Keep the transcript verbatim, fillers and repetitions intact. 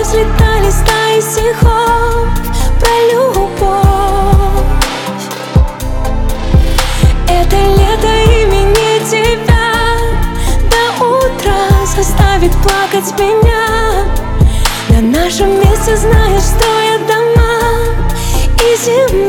слетали стаи стихов про любовь. Это лето имени тебя до утра заставит плакать меня. На нашем месте, знаешь, строят дома и земля.